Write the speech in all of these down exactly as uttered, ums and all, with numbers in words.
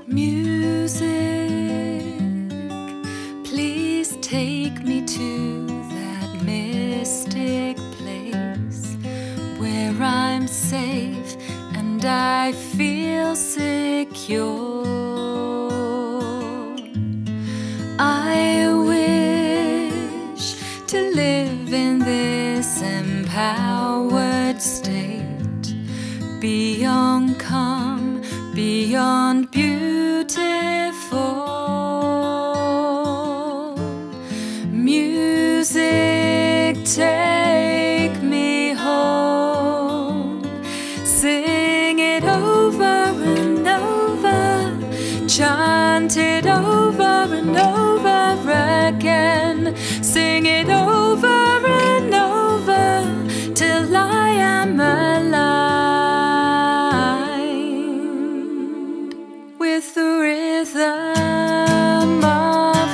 Music, please take me to that mystic place where I'm safe and I feel secure. I wish to live in this empowered state, beyond calm, beyond beautiful. Music, take me home. Sing it over and over, chant it over and over again. Sing it over and over till I am aligned with the rhythm of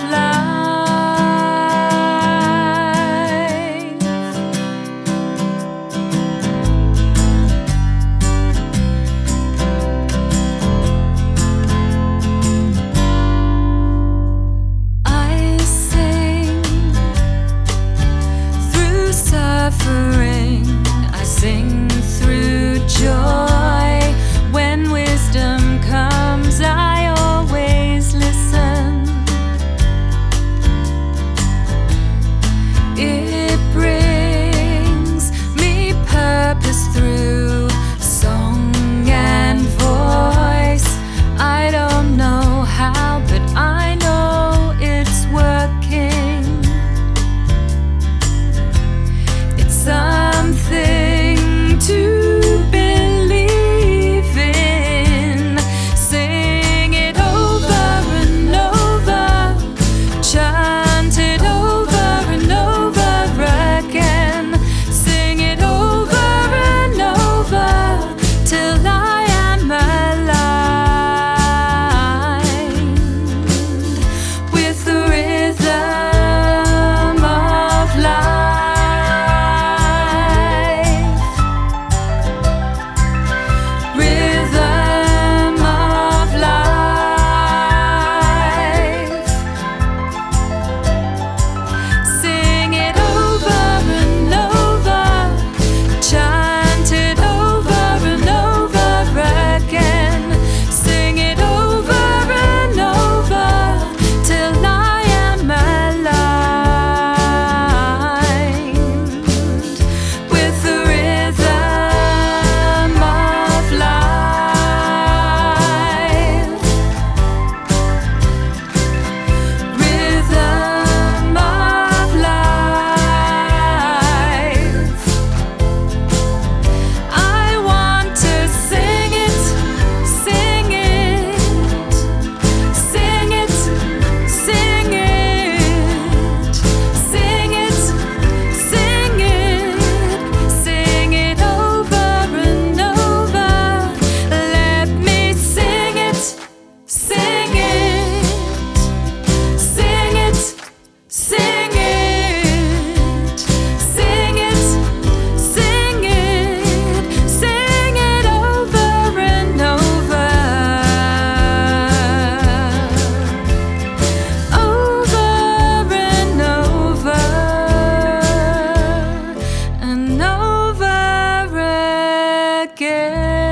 life. I sing through suffering, I sing through joy. When wisdom comes, I always listen. It brings me purpose through song and voice. I don't know how, but I know it's working. It's something to believe in. Sing it over and over, chant it over and over again. Sing it over and over till I am aligned with the rhythm of life. Rhythm of life. Sing it over and over, chant it over and over again. Sing it over and over till I am aligned with the rhythm of life. Rhythm of life. I want to sing it, sing it, sing it, sing it, sing it, sing it, sing it over and over. Let me sing it, sing it, sing it, sing it, sing it, sing it, sing it over and over, over and over and over again.